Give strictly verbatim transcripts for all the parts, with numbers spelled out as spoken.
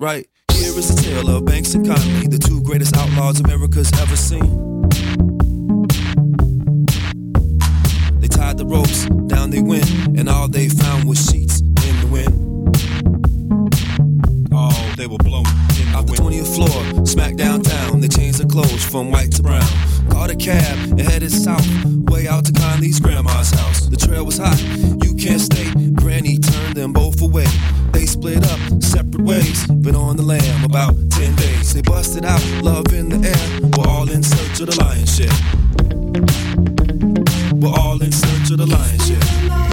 right here is the tale of Banks and Conley, the two greatest outlaws America's ever seen. They tied the ropes, down they went, and all they found was sheets in the wind. Oh, they were blown in the Out the twentieth floor, smack downtown, they changed their clothes from white to brown. Caught a cab and headed south, way out to Conley's grandma's house. The trail was hot, you can't stay. Granny turned them both away. They split up, separate ways. Been on the lam about ten days. They busted out, love in the air. We're all in search of the lion's share. We're all in search of the lion's share.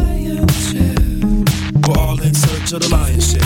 We're all in search of the lion's share.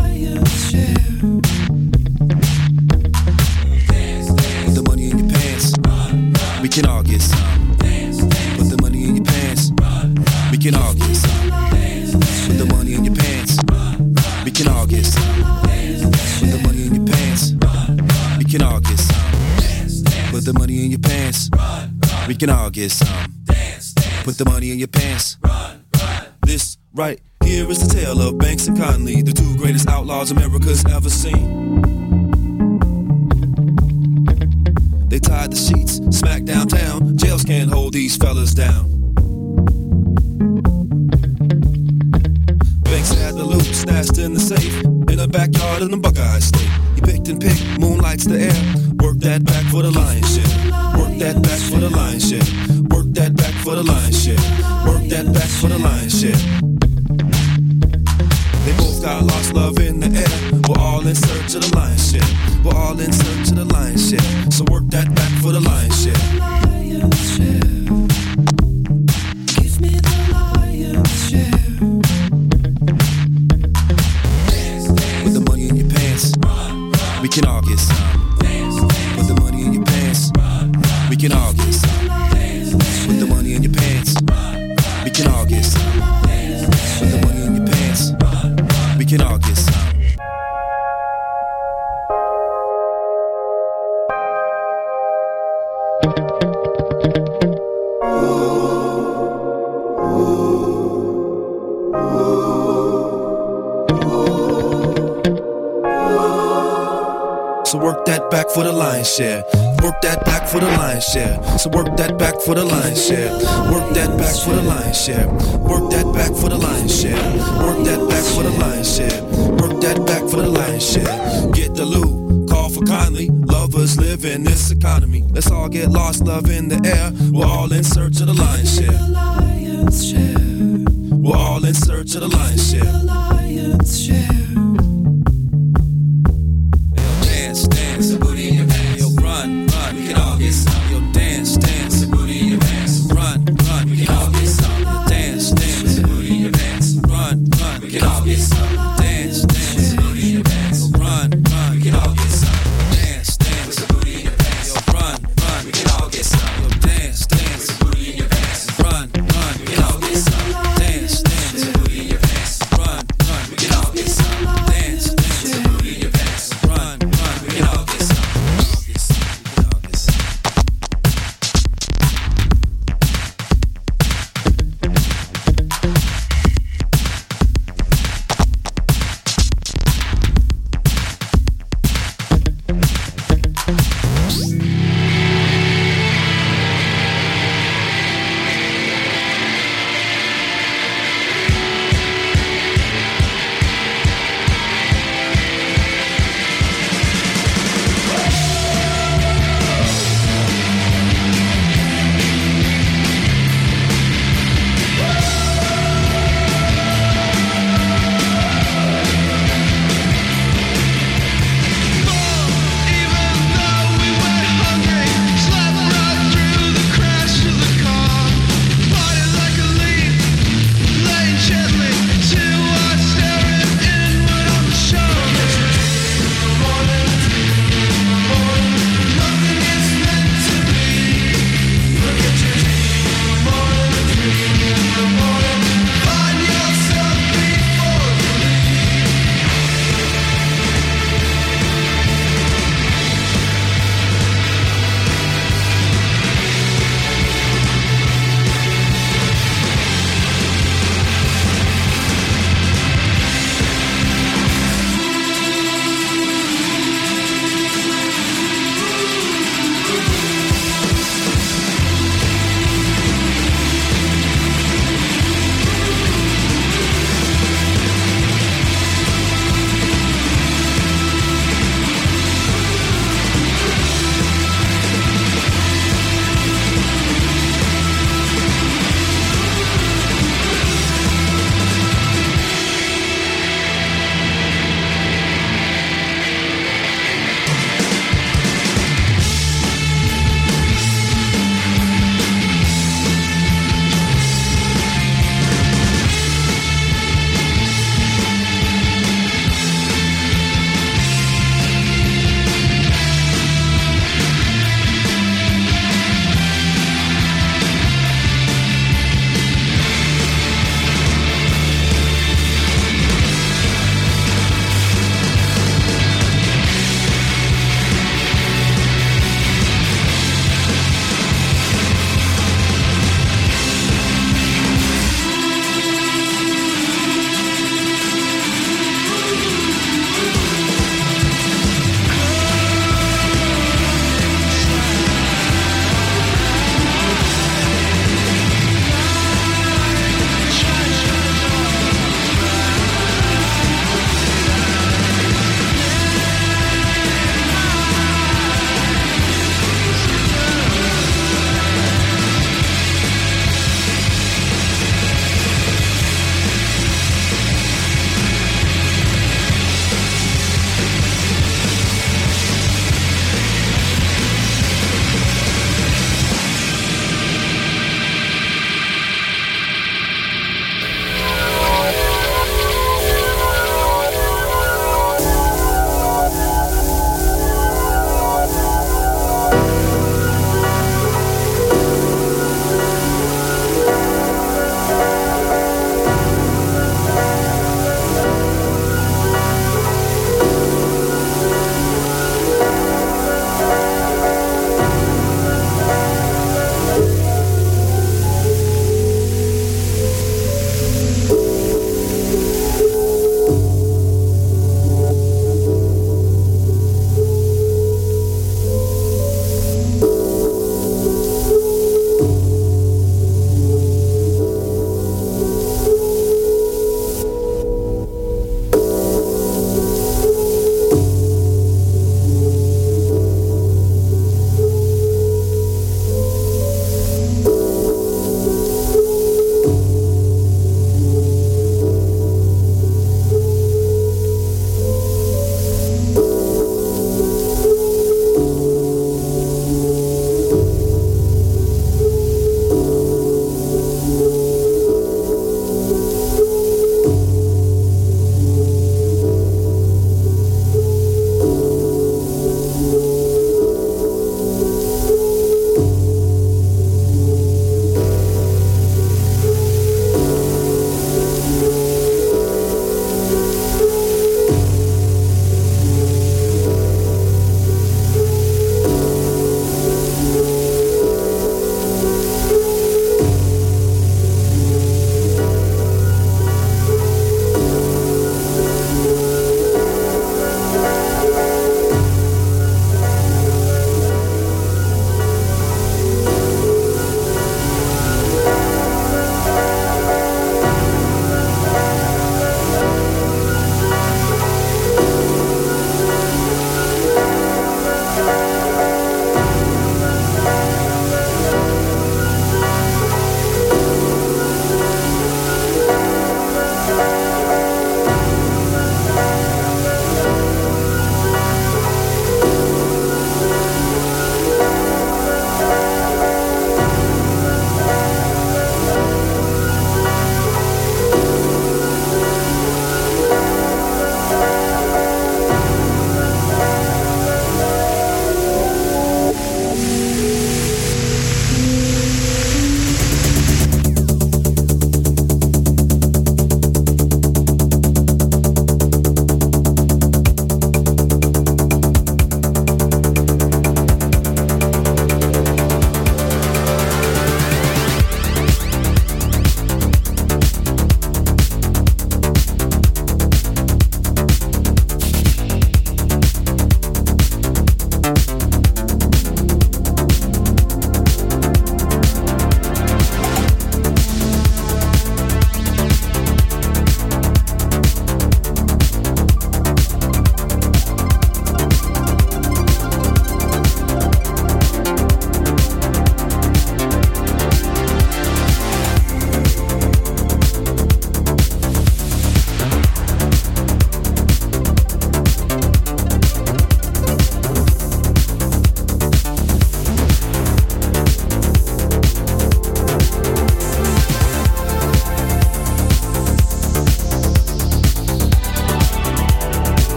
Put the money in your pants. We can all get some. Put the money in your pants. We can all get some. Put the money in your pants. We can all get some. Put the money in your pants. We can all get some. Put the money in your pants. We can all get some. Put the money in your pants. This right here is the tale of Banks and Conley, the two greatest outlaws America's ever seen. They tied the sheets, smack downtown. Jails can't hold these fellas down. Banks had the loot stashed in the safe in the backyard of the Buckeye State. He picked and picked, moonlights the air. Work that back for the lion's share. Work that back for the lion's share. Work that back for the lion's share. Work that back for the lion's share. They both got lost love in the air. We're all in search of the lion's share. We're all in search of the lion's share. So work that back for the lion's share. Give me the lion's share. Put the money in your pants. We can all get some. Put the money in your pants. We can all get some. Put the money in your pants. We can all get some. Put the money in your pants. We can all get some. So work that back for the lion's share. Work that back for the lion's share. So work that back for the lion's share. Work that back for the lion's share. Work that back for the lion's share. Work that back for the lion's share. Work that back for the lion's share. Get the loot, call for Conley. Lovers live in this economy. Let's all get lost, love in the air. We're all in search of the lion's share. We're all in search of the lion's share. Dance, the booty in your pants. Yo, run, run, we can all get some. Yo, dance, dance, the booty in your pants. Run, run, we can all get some. Yo, dance, dance, the booty in your pants. Run, run, we can all get some. Dance, dance, the booty in your pants. Yo, run, run, we can all get some. Dance, dance, the booty in your pants. Yo, run, run, we can all get some. Yo, dance, dance, the booty in your pants. Run, run, we can all get some. Dance, dance, the booty in your pants. Run, run, we can all get some. Dance, dance, the booty in your pants. Run, run, we can all get some.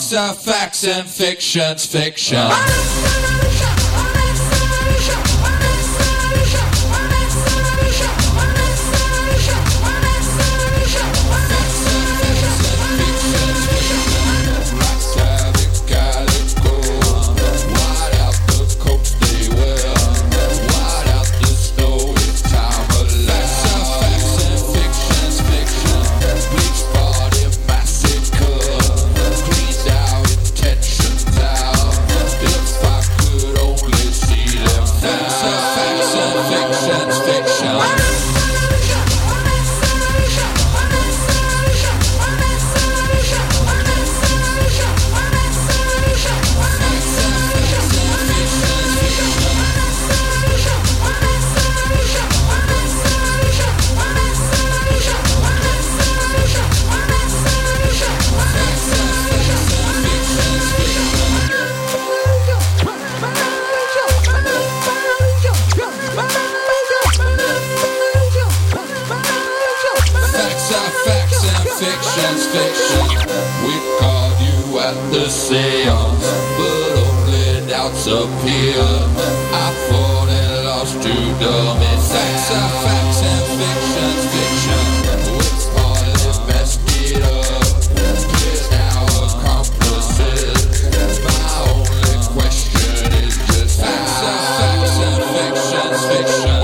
Facts are facts and fiction's fiction. Fiction's fiction. We caught you at the seance, but only doubts appear. I thought and lost you, dumb. It's facts are facts and fiction's fiction. It's part of the best get up. Here's our accomplices. My only question is just facts are facts and fiction's fiction.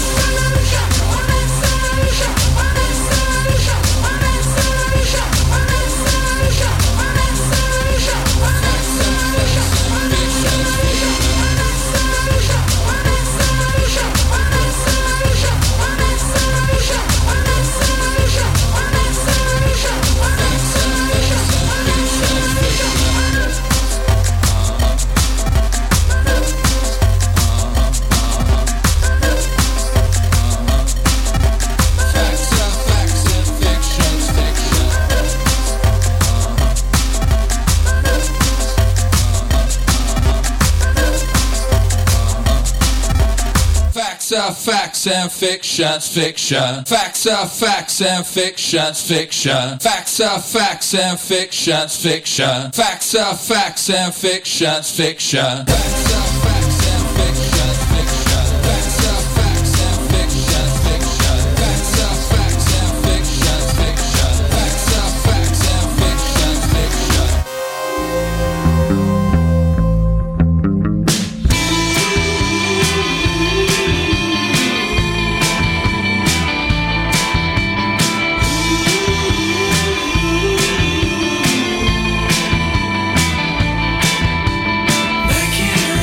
Facts are facts and fiction's fiction. Facts are facts and fiction's fiction. Facts are facts and fiction's fiction. Facts are facts and fiction's fiction. Facts are facts and fiction's fiction. Facts are facts and fiction's fiction. Facts are facts and fiction's fiction. Facts are facts and fiction's fiction. Making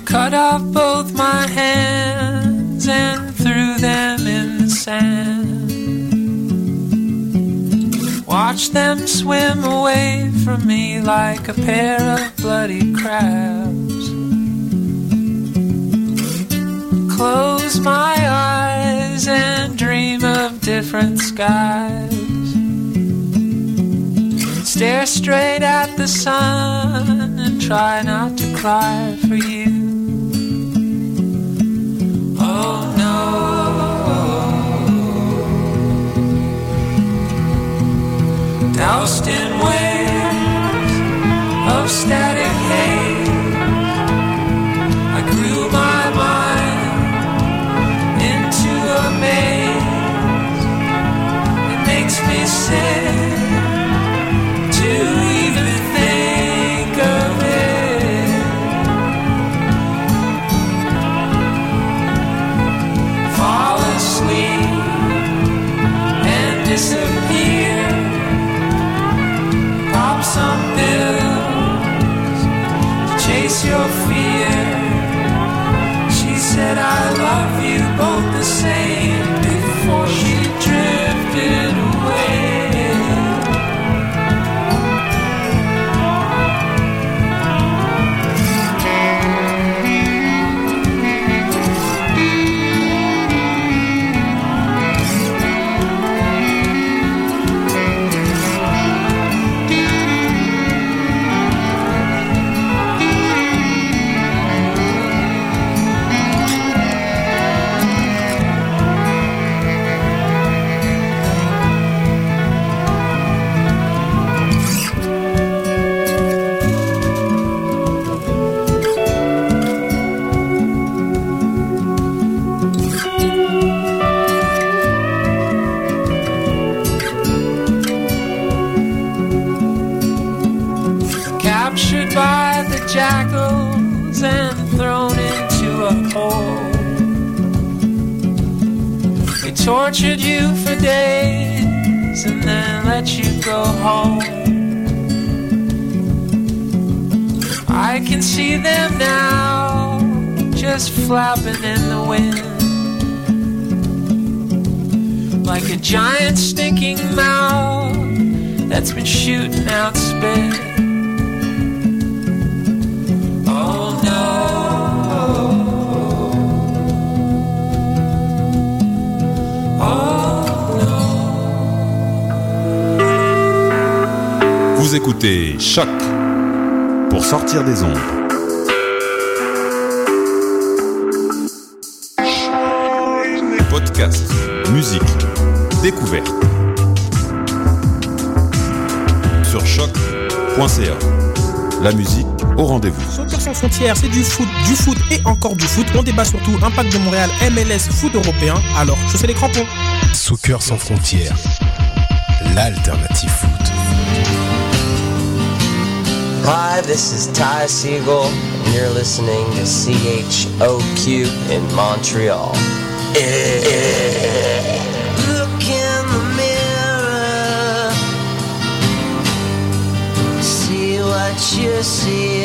cut off both my hands and threw them in the sand. Watch them swim away from me like a pair of bloody crabs. Close my eyes and dream of different skies. Stare straight at the sun and try not to cry for you. Oh no. Doused in waves of static haze, I grew my mind into a maze. It makes me sick to even think of it. Fall asleep and disappear. Pop some pills to chase your fear. She said I love you both the same before she drifted away. Captured by the jackals and thrown into a hole. They tortured you for days and then let you go home. I can see them now, just flapping in the wind, like a giant stinking mouth that's been shooting out spit. Vous écoutez Choc pour sortir des ondes. Podcast, musique, découverte. Sur choc point c a. La musique au rendez-vous. Soccer sans frontières, c'est du foot, du foot et encore du foot. On débat surtout impact de Montréal, M L S, foot européen. Alors, chaussez les crampons. Soccer sans frontières, l'alternative foot. Hi, this is Ty Siegel, and you're listening to C H O Q in Montreal. Look in the mirror, see what you see.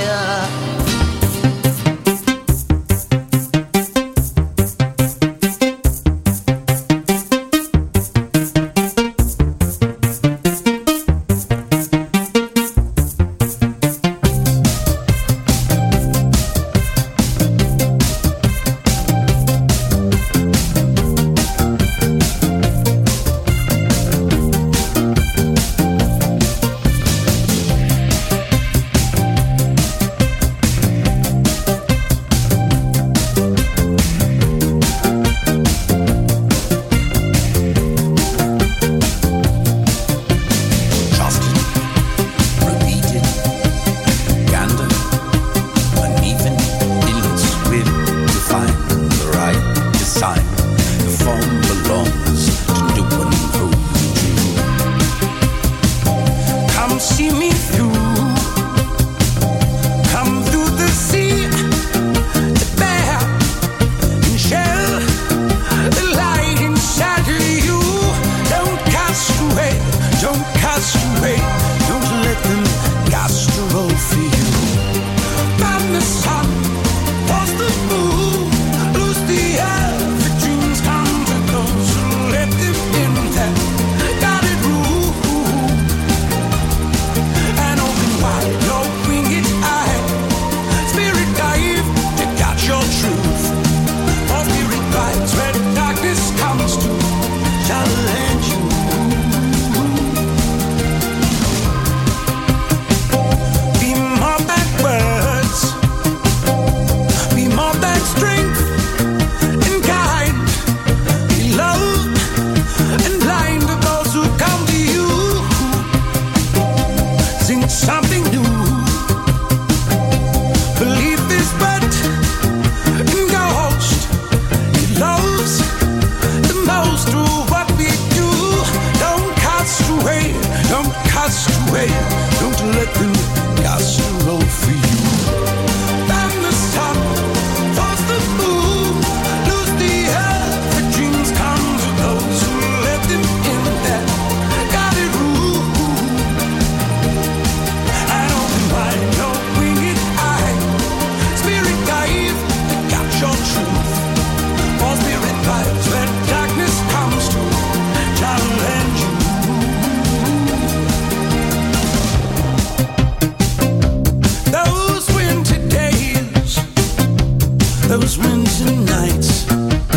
those winter nights.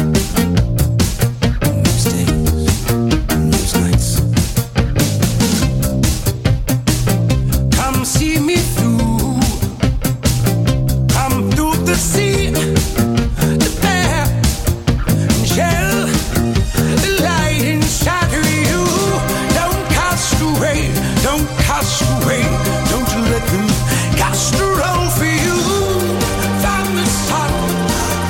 Those days, those nights. Come see me through. Come through the sea. The bear and shell the light inside of you. Don't cast away. Don't cast away. Don't you let them cast a roll for you. From the sun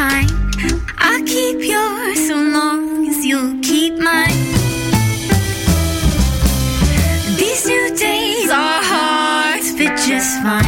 time. I'll keep yours so long as you'll keep mine. These new days are hard, but just fine.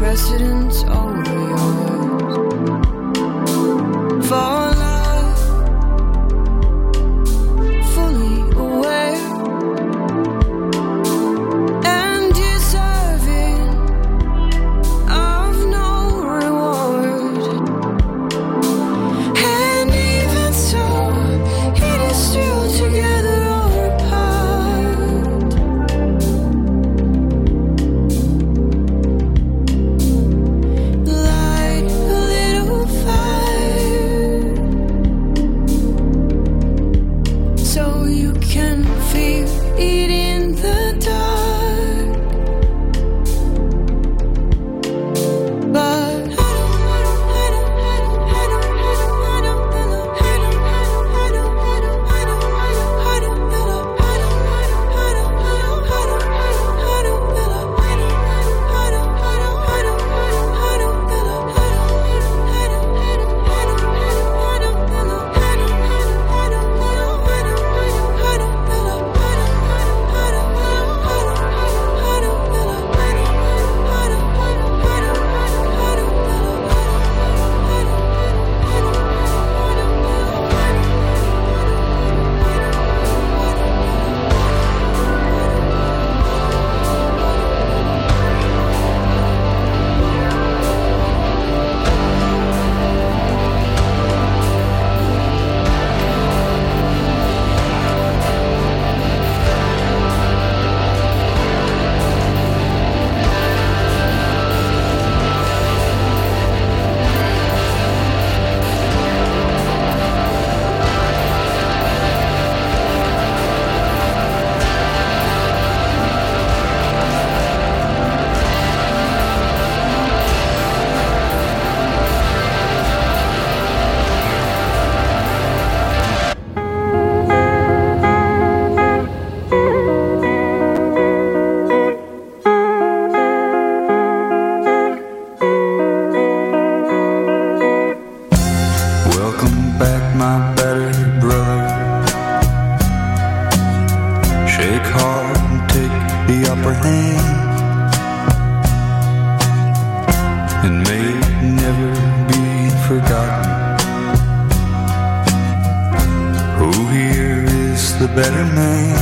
precedence over yours. For love, fully aware and deserving of no reward. And even so, it is still together or apart. Light a little fire so you can feel it in the dark. But I welcome back, my battered brother. Shake hard and take the upper hand, and may it never be forgotten. Who here is the better man?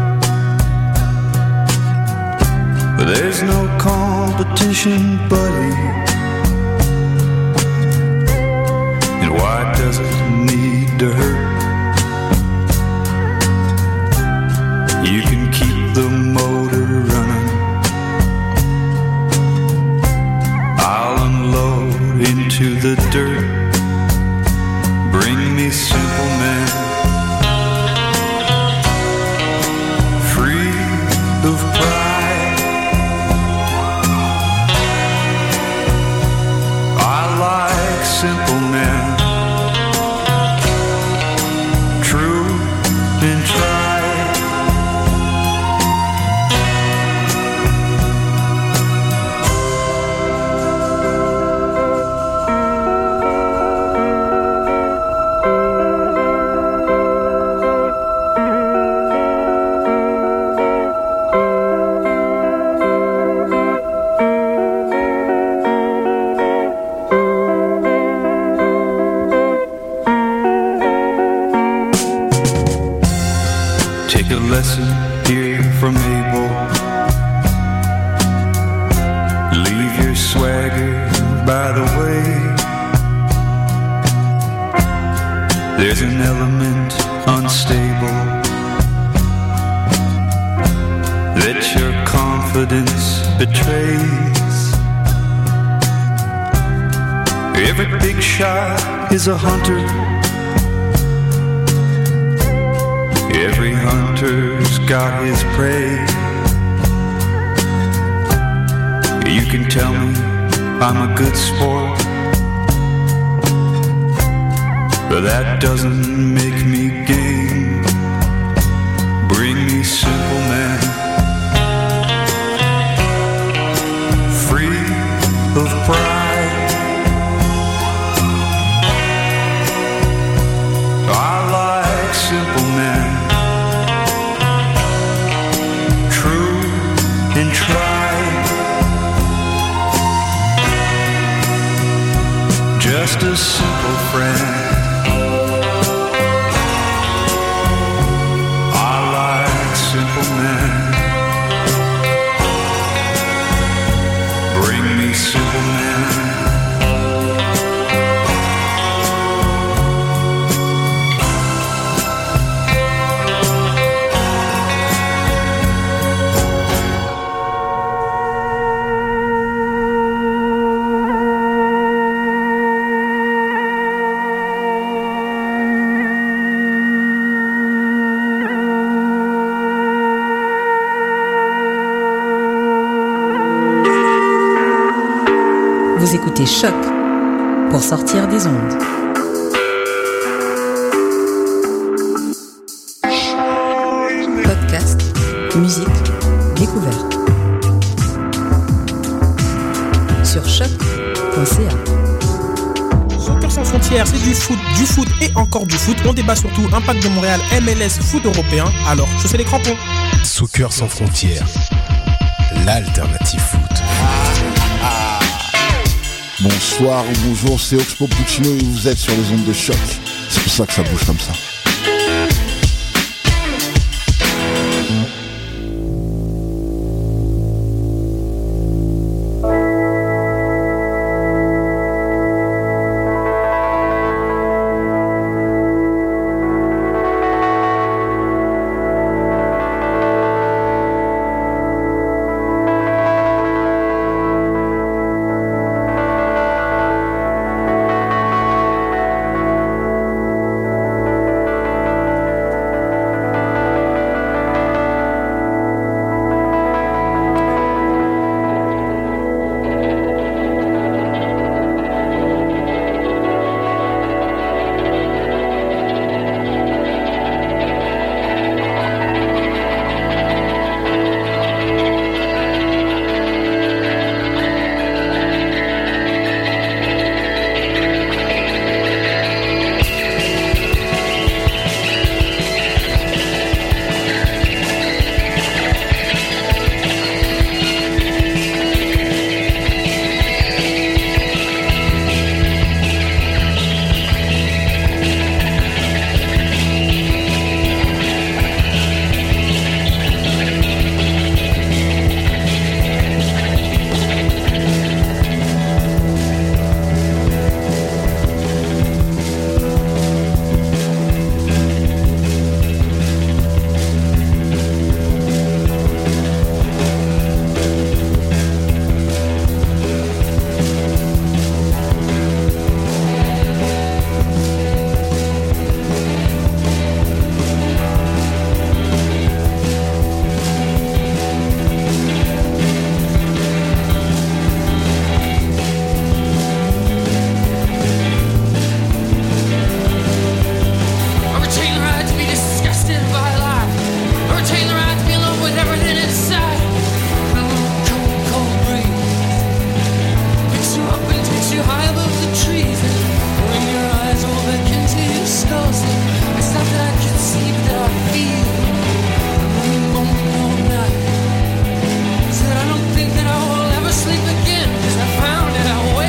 But there's no competition, buddy. And why does it need to hurt? You can keep the motor running. I'll unload into the dirt. Bring me simple men, free of pride. I like simple men, true and tried. Take a lesson here from Abel. Leave your swagger by the way. There's an element unstable that your confidence betrays. Every big shot is a hunter. Every hunter's got his prey. You can tell me I'm a good sport, but that doesn't make me game. Bring me simple men, free of pride. I like simple men, true and tried. just a simple friend. I like simple men. Bring me simple men. Vous écoutez Choc pour sortir des ondes. Podcast, musique, découverte. Sur choc point c a. Soccer sans frontières, c'est du foot, du foot et encore du foot. On débat surtout Impact de Montréal, M L S, foot européen. Alors, chaussez les crampons. Soccer sans frontières, l'alternative foot. Bonsoir ou bonjour, c'est Oxpo Puccino et vous êtes sur les ondes de choc. C'est pour ça que ça bouge comme ça.